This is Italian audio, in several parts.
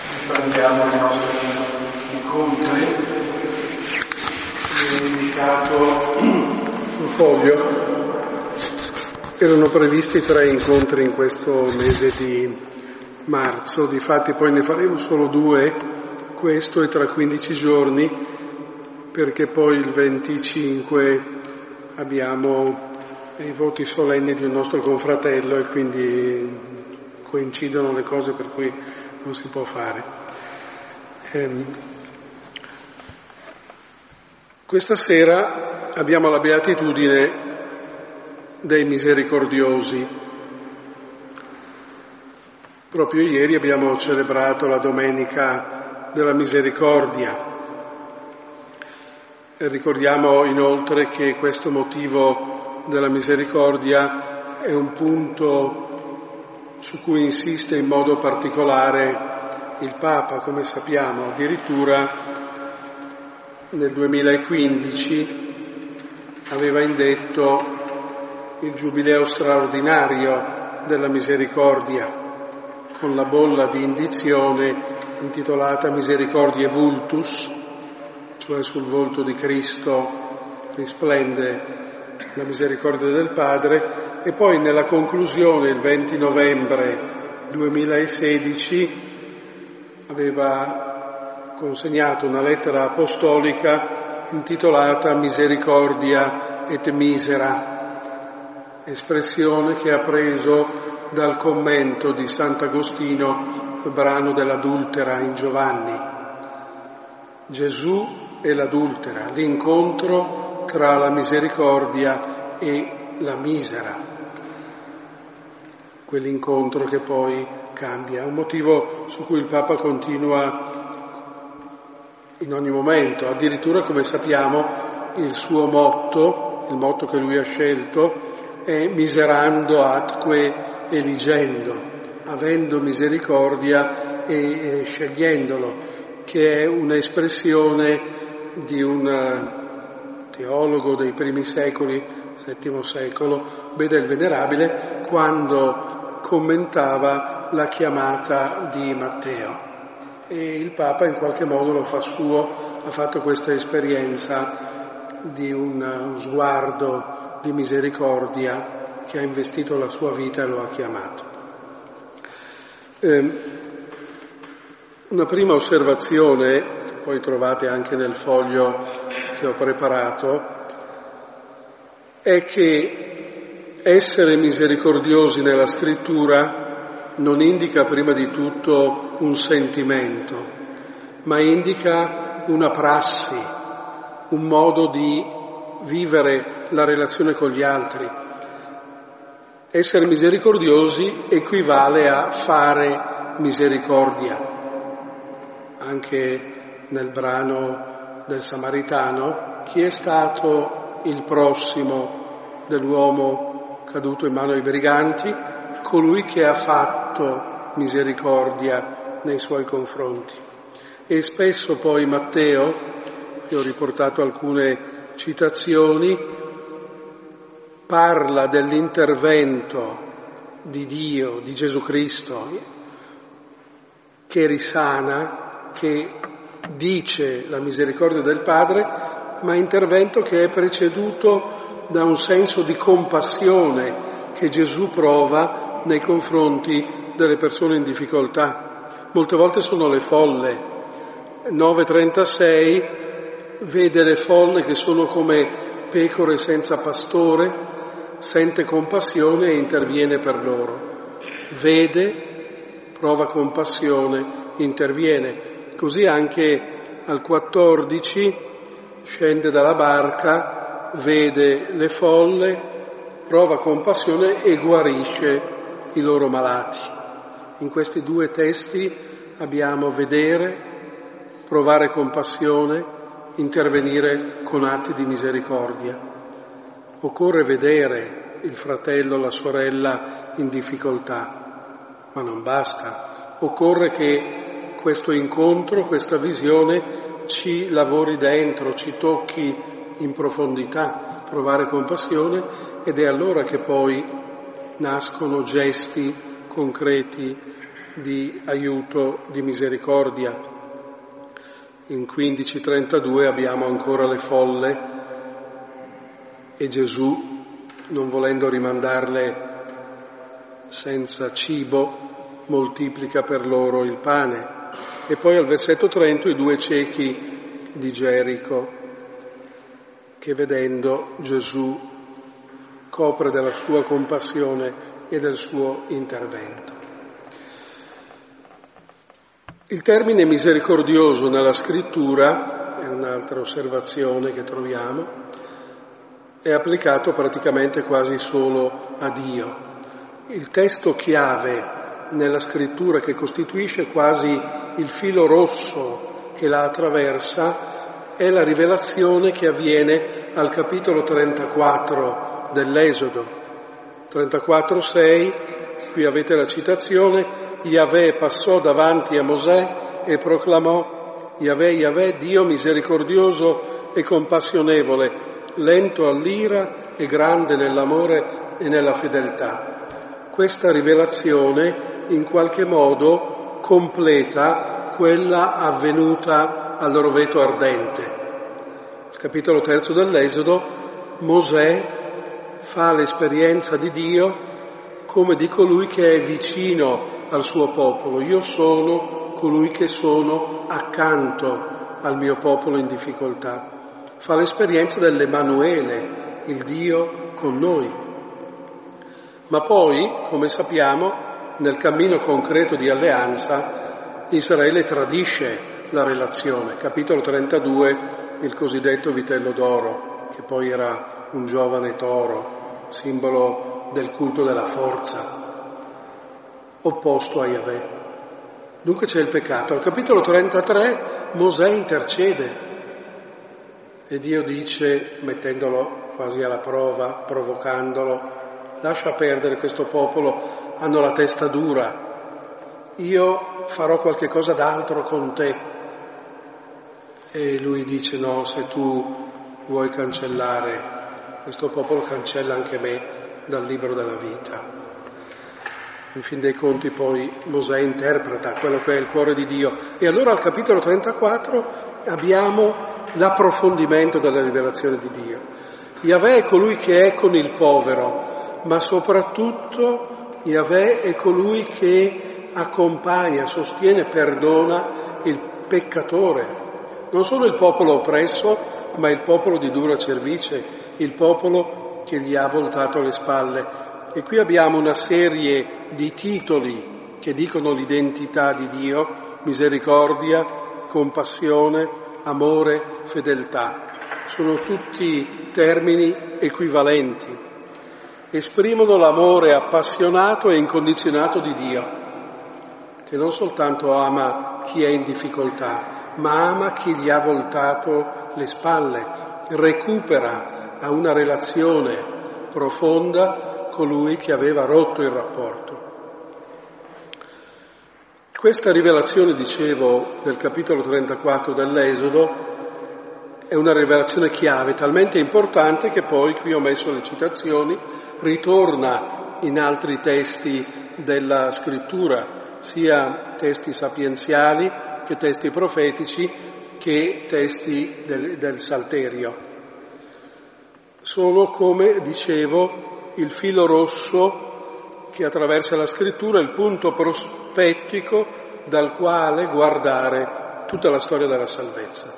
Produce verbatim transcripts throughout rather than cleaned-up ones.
riprendiamo i nostri incontri. È indicato un foglio. Erano previsti tre incontri in questo mese di marzo, difatti poi ne faremo solo due, questo e tra quindici giorni, perché poi il venticinque abbiamo i voti solenni di un nostro confratello e quindi coincidono le cose per cui non si può fare. Ehm, questa sera abbiamo la beatitudine dei misericordiosi. Proprio ieri abbiamo celebrato la Domenica della Misericordia. E ricordiamo inoltre che questo motivo della misericordia è un punto su cui insiste in modo particolare il Papa, come sappiamo. Addirittura nel duemilaquindici aveva indetto il Giubileo straordinario della misericordia, con la bolla di indizione intitolata Misericordiae Vultus, cioè sul volto di Cristo risplende la misericordia del Padre, e poi nella conclusione, il venti novembre duemilasedici, aveva consegnato una lettera apostolica intitolata Misericordia et Misera, espressione che ha preso dal commento di Sant'Agostino al brano dell'adultera in Giovanni. Gesù e l'adultera, l'incontro tra la misericordia e la misera, quell'incontro che poi cambia. Un motivo su cui il Papa continua in ogni momento, addirittura, come sappiamo, il suo motto, il motto che lui ha scelto, è miserando atque eligendo, avendo misericordia e, e scegliendolo, che è un'espressione di un teologo dei primi secoli, settimo secolo, Beda il Venerabile, quando commentava la chiamata di Matteo. E il Papa in qualche modo lo fa suo, ha fatto questa esperienza di un, un sguardo di misericordia che ha investito la sua vita e lo ha chiamato. Eh, una prima osservazione, che poi trovate anche nel foglio che ho preparato, è che essere misericordiosi nella Scrittura non indica prima di tutto un sentimento, ma indica una prassi, un modo di vivere la relazione con gli altri. Essere misericordiosi equivale a fare misericordia. Anche nel brano del Samaritano, chi è stato il prossimo dell'uomo caduto in mano ai briganti? Colui che ha fatto misericordia nei suoi confronti. E spesso poi Matteo, che ho riportato alcune citazioni, parla dell'intervento di Dio, di Gesù Cristo, che risana, che dice la misericordia del Padre, ma intervento che è preceduto da un senso di compassione che Gesù prova nei confronti delle persone in difficoltà. Molte volte sono le folle. nove trentasei vede le folle che sono come pecore senza pastore, sente compassione e interviene per loro. Vede, prova compassione, interviene. Così anche al quattordici scende dalla barca, vede le folle, prova compassione e guarisce i loro malati. In questi due testi abbiamo vedere, provare compassione, intervenire con atti di misericordia. Occorre vedere il fratello, la sorella in difficoltà, ma non basta. Occorre che questo incontro, questa visione ci lavori dentro, ci tocchi in profondità, provare compassione, ed è allora che poi nascono gesti concreti di aiuto, di misericordia. In quindici trentadue abbiamo ancora le folle e Gesù, non volendo rimandarle senza cibo, moltiplica per loro il pane. E poi al versetto trenta i due ciechi di Gerico, che vedendo Gesù copre della sua compassione e del suo intervento. Il termine misericordioso nella scrittura, è un'altra osservazione che troviamo, è applicato praticamente quasi solo a Dio. Il testo chiave nella scrittura che costituisce quasi il filo rosso che la attraversa è la rivelazione che avviene al capitolo trentaquattro dell'Esodo. trentaquattro sei, qui avete la citazione: Yahweh passò davanti a Mosè e proclamò: Yahweh, Yahweh, Dio misericordioso e compassionevole, lento all'ira e grande nell'amore e nella fedeltà. Questa rivelazione in qualche modo completa quella avvenuta al roveto ardente. Il capitolo terzo dell'Esodo, Mosè fa l'esperienza di Dio come di colui che è vicino al suo popolo. Io sono colui che sono accanto al mio popolo in difficoltà. Fa l'esperienza dell'Emanuele, il Dio con noi. Ma poi, come sappiamo, nel cammino concreto di alleanza, Israele tradisce la relazione. Capitolo trentadue, il cosiddetto vitello d'oro, che poi era un giovane toro, simbolo del culto della forza, opposto a Yahweh. Dunque c'è il peccato. Al capitolo trentatré Mosè intercede e Dio dice, mettendolo quasi alla prova, provocandolo: lascia perdere questo popolo, hanno la testa dura, io farò qualche cosa d'altro con te. E lui dice: no, se tu vuoi cancellare questo popolo, cancella anche me dal libro della vita. In fin dei conti poi Mosè interpreta quello che è il cuore di Dio. E allora al capitolo trentaquattro abbiamo l'approfondimento della rivelazione di Dio. Yahweh è colui che è con il povero, ma soprattutto Yahweh è colui che accompagna, sostiene, perdona il peccatore. Non solo il popolo oppresso, ma il popolo di dura cervice, il popolo che gli ha voltato le spalle. E qui abbiamo una serie di titoli che dicono l'identità di Dio: misericordia, compassione, amore, fedeltà. Sono tutti termini equivalenti. Esprimono l'amore appassionato e incondizionato di Dio, che non soltanto ama chi è in difficoltà, ma ama chi gli ha voltato le spalle, recupera a una relazione profonda colui che aveva rotto il rapporto. Questa rivelazione, dicevo, del capitolo trentaquattro dell'Esodo è una rivelazione chiave, talmente importante che poi, qui ho messo le citazioni, ritorna in altri testi della scrittura, sia testi sapienziali che testi profetici che testi del, del Salterio. Sono, come dicevo, il filo rosso che attraversa la scrittura, il punto prospettico dal quale guardare tutta la storia della salvezza.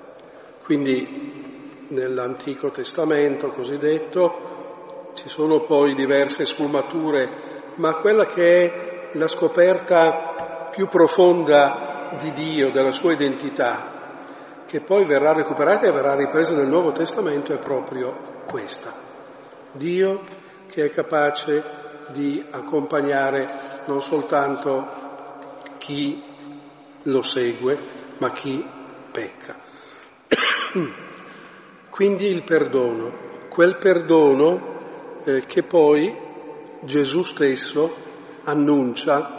Quindi nell'Antico Testamento cosiddetto ci sono poi diverse sfumature, ma quella che è la scoperta più profonda di Dio, della sua identità, che poi verrà recuperata e verrà ripresa nel Nuovo Testamento, è proprio questa. Dio che è capace di accompagnare non soltanto chi lo segue, ma chi pecca. Quindi il perdono, quel perdono eh, che poi Gesù stesso annuncia,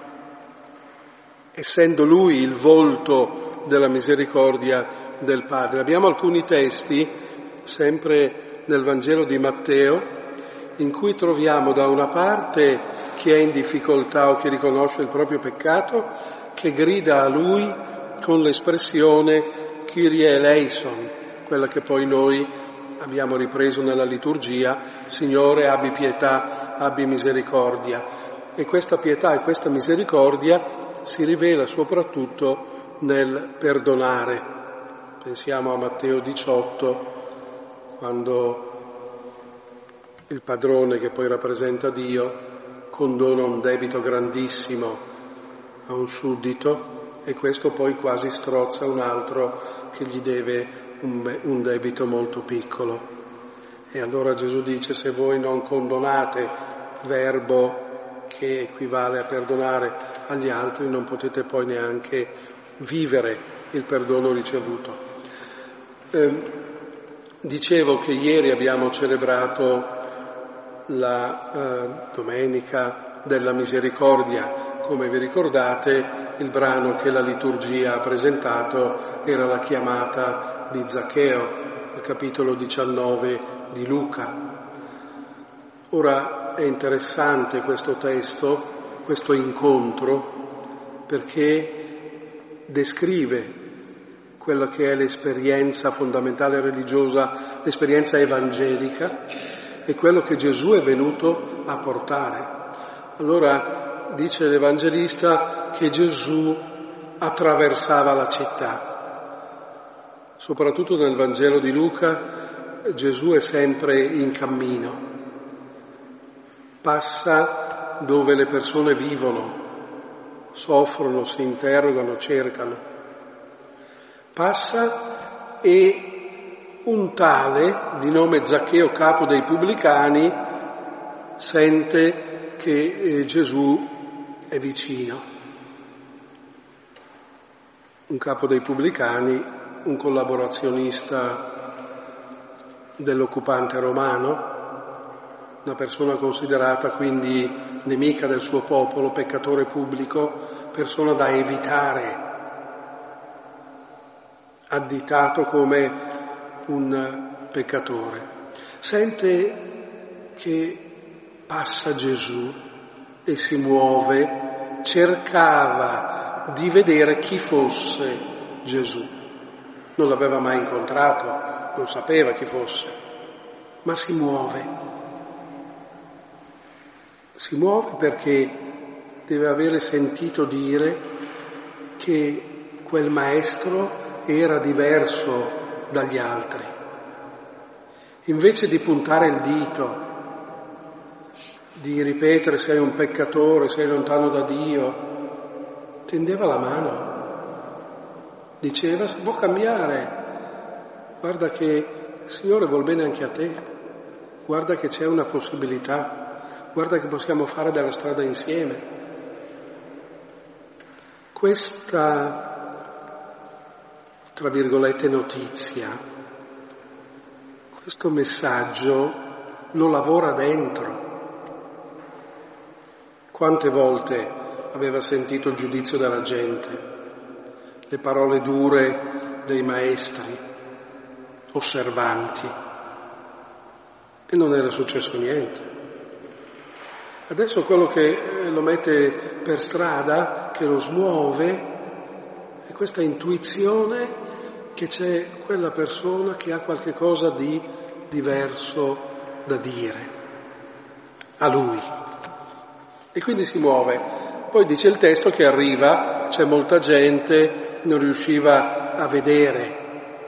essendo lui il volto della misericordia del Padre. Abbiamo alcuni testi, sempre nel Vangelo di Matteo, in cui troviamo da una parte chi è in difficoltà o chi riconosce il proprio peccato, che grida a lui con l'espressione Kyrie eleison, quella che poi noi abbiamo ripreso nella liturgia, Signore abbi pietà, abbi misericordia. E questa pietà e questa misericordia si rivela soprattutto nel perdonare. Pensiamo a Matteo diciotto, quando il padrone, che poi rappresenta Dio, condona un debito grandissimo a un suddito e questo poi quasi strozza un altro che gli deve un, un debito molto piccolo. E allora Gesù dice: se voi non condonate, verbo che equivale a perdonare agli altri, non potete poi neanche vivere il perdono ricevuto. Eh, dicevo che ieri abbiamo celebrato la eh, Domenica della Misericordia. Come vi ricordate, il brano che la liturgia ha presentato era la chiamata di Zaccheo, il capitolo diciannove di Luca. Ora è interessante questo testo, questo incontro, perché descrive quella che è l'esperienza fondamentale religiosa, l'esperienza evangelica, è quello che Gesù è venuto a portare. Allora dice l'Evangelista che Gesù attraversava la città. Soprattutto nel Vangelo di Luca Gesù è sempre in cammino. Passa dove le persone vivono, soffrono, si interrogano, cercano. Passa e un tale, di nome Zaccheo, capo dei pubblicani, sente che eh, Gesù è vicino. Un capo dei pubblicani, un collaborazionista dell'occupante romano, una persona considerata quindi nemica del suo popolo, peccatore pubblico, persona da evitare, additato come un peccatore. Sente che passa Gesù e si muove, cercava di vedere chi fosse Gesù. Non l'aveva mai incontrato, non sapeva chi fosse, ma si muove. Si muove perché deve avere sentito dire che quel maestro era diverso dagli altri. Invece di puntare il dito, di ripetere sei un peccatore, sei lontano da Dio, tendeva la mano, diceva si può cambiare, guarda che il Signore vuol bene anche a te, guarda che c'è una possibilità, guarda che possiamo fare della strada insieme. Questa, tra virgolette, notizia, questo messaggio lo lavora dentro. Quante volte aveva sentito il giudizio della gente, le parole dure dei maestri, osservanti, e non era successo niente. Adesso quello che lo mette per strada, che lo smuove, è questa intuizione che c'è quella persona che ha qualche cosa di diverso da dire a lui. E quindi si muove. Poi dice il testo che arriva, c'è molta gente, non riusciva a vedere.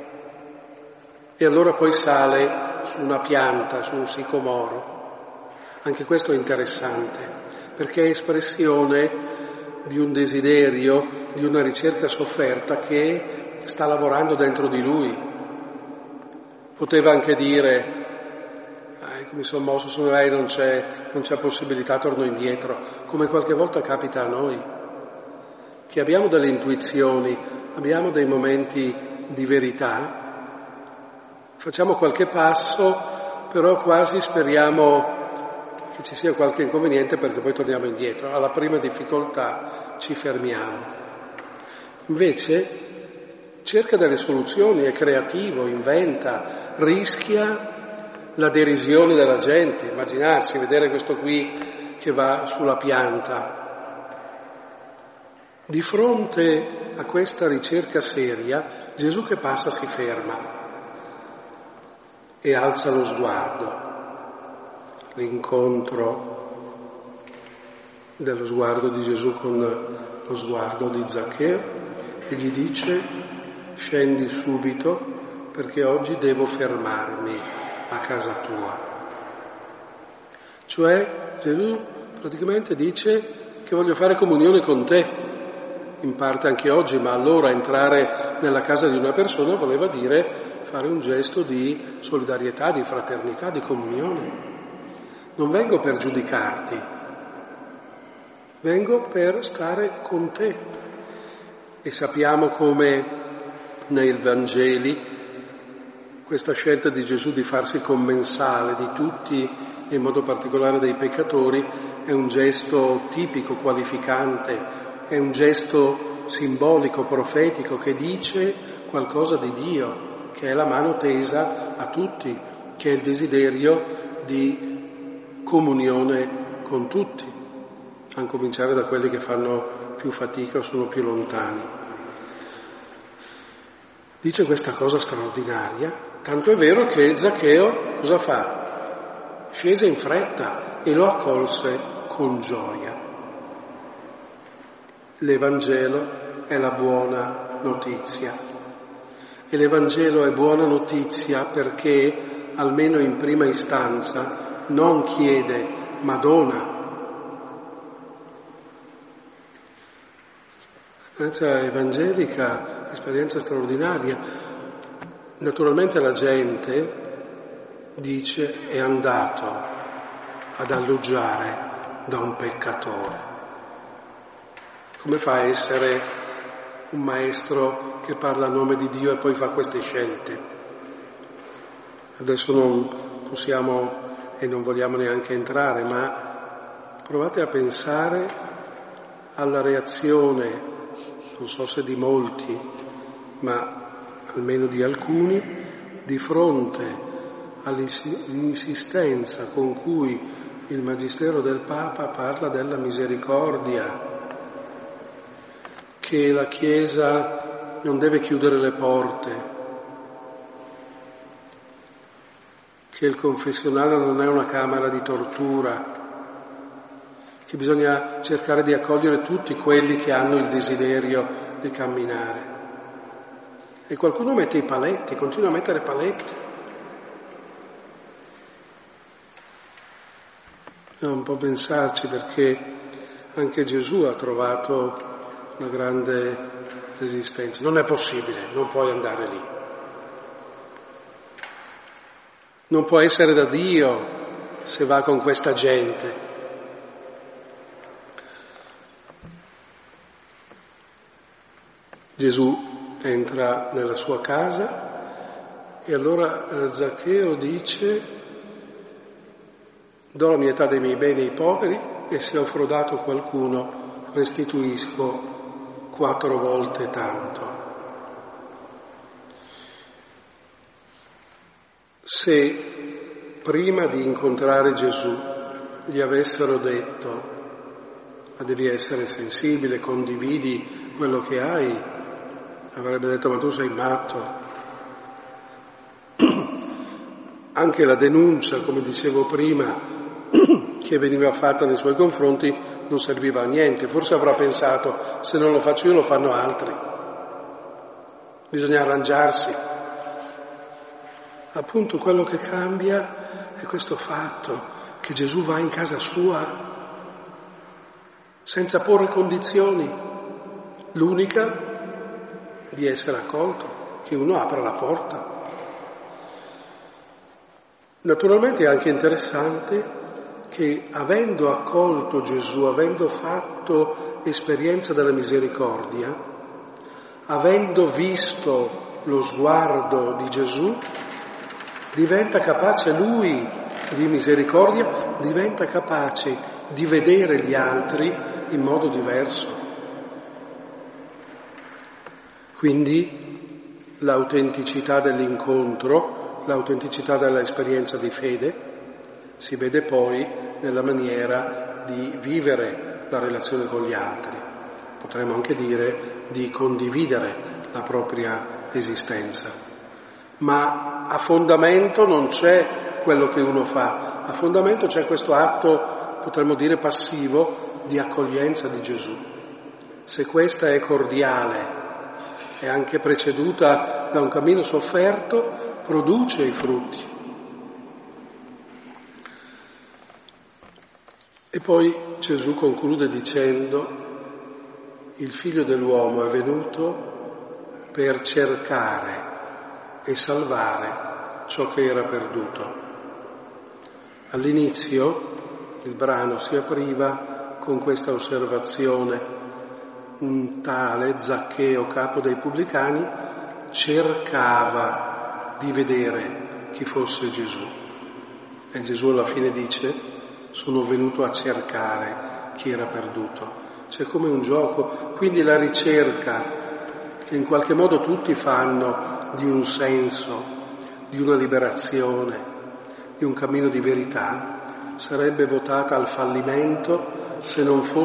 E allora poi sale su una pianta, su un sicomoro. Anche questo è interessante, perché è espressione di un desiderio, di una ricerca sofferta che sta lavorando dentro di lui. Poteva anche dire, ah, mi sono mosso su lei, non c'è, non c'è possibilità, torno indietro, come qualche volta capita a noi, che abbiamo delle intuizioni, abbiamo dei momenti di verità, facciamo qualche passo, però quasi speriamo che ci sia qualche inconveniente perché poi torniamo indietro, alla prima difficoltà ci fermiamo. Invece cerca delle soluzioni, è creativo, inventa, rischia la derisione della gente, immaginarsi, vedere questo qui che va sulla pianta. Di fronte a questa ricerca seria, Gesù che passa si ferma e alza lo sguardo, l'incontro dello sguardo di Gesù con lo sguardo di Zaccheo, e gli dice: scendi subito perché oggi devo fermarmi a casa tua. Cioè Gesù praticamente dice che voglio fare comunione con te, in parte anche oggi, ma allora entrare nella casa di una persona voleva dire fare un gesto di solidarietà, di fraternità, di comunione. Non vengo per giudicarti, vengo per stare con te. E sappiamo come nei Vangeli questa scelta di Gesù di farsi commensale di tutti, e in modo particolare dei peccatori, è un gesto tipico, qualificante, è un gesto simbolico, profetico, che dice qualcosa di Dio, che è la mano tesa a tutti, che è il desiderio di comunione con tutti, a cominciare da quelli che fanno più fatica o sono più lontani. Dice questa cosa straordinaria, tanto è vero che Zaccheo cosa fa? Scese in fretta e lo accolse con gioia. L'Evangelo è la buona notizia. E l'Evangelo è buona notizia perché, almeno in prima istanza, non chiede ma dona. L'esperienza evangelica, esperienza straordinaria. Naturalmente la gente dice: è andato ad alloggiare da un peccatore. Come fa a essere un maestro che parla a nome di Dio e poi fa queste scelte? Adesso non possiamo e non vogliamo neanche entrare, ma provate a pensare alla reazione, non so se di molti, ma almeno di alcuni, di fronte all'insistenza con cui il Magistero del Papa parla della misericordia, che la Chiesa non deve chiudere le porte, che il confessionale non è una camera di tortura, che bisogna cercare di accogliere tutti quelli che hanno il desiderio di camminare. E qualcuno mette i paletti, continua a mettere paletti. Non può pensarci, perché anche Gesù ha trovato una grande resistenza. Non è possibile, non puoi andare lì. Non può essere da Dio se va con questa gente. Gesù entra nella sua casa e allora Zaccheo dice: do la metà dei miei beni ai poveri e se ho frodato qualcuno restituisco quattro volte tanto. Se prima di incontrare Gesù gli avessero detto: ma devi essere sensibile, condividi quello che hai, avrebbe detto: ma tu sei matto. Anche la denuncia, come dicevo prima, che veniva fatta nei suoi confronti non serviva a niente. Forse avrà pensato: se non lo faccio io lo fanno altri, bisogna arrangiarsi. Appunto quello che cambia è questo fatto, che Gesù va in casa sua senza porre condizioni, l'unica di essere accolto, che uno apra la porta. Naturalmente è anche interessante che, avendo accolto Gesù, avendo fatto esperienza della misericordia, avendo visto lo sguardo di Gesù, diventa capace lui di misericordia, diventa capace di vedere gli altri in modo diverso. Quindi l'autenticità dell'incontro l'autenticità dell'esperienza di fede, si vede poi nella maniera di vivere la relazione con gli altri. Potremmo anche dire di condividere la propria esistenza. Ma a fondamento non c'è quello che uno fa, a fondamento c'è questo atto, potremmo dire passivo, di accoglienza di Gesù. Se questa è cordiale e anche preceduta da un cammino sofferto, produce i frutti. E poi Gesù conclude dicendo: il Figlio dell'uomo è venuto per cercare e salvare ciò che era perduto. All'inizio il brano si apriva con questa osservazione: un tale Zaccheo, capo dei pubblicani, cercava di vedere chi fosse Gesù. E Gesù alla fine dice: sono venuto a cercare chi era perduto. C'è come un gioco, quindi la ricerca che in qualche modo tutti fanno di un senso, di una liberazione, di un cammino di verità, sarebbe votata al fallimento se non fosse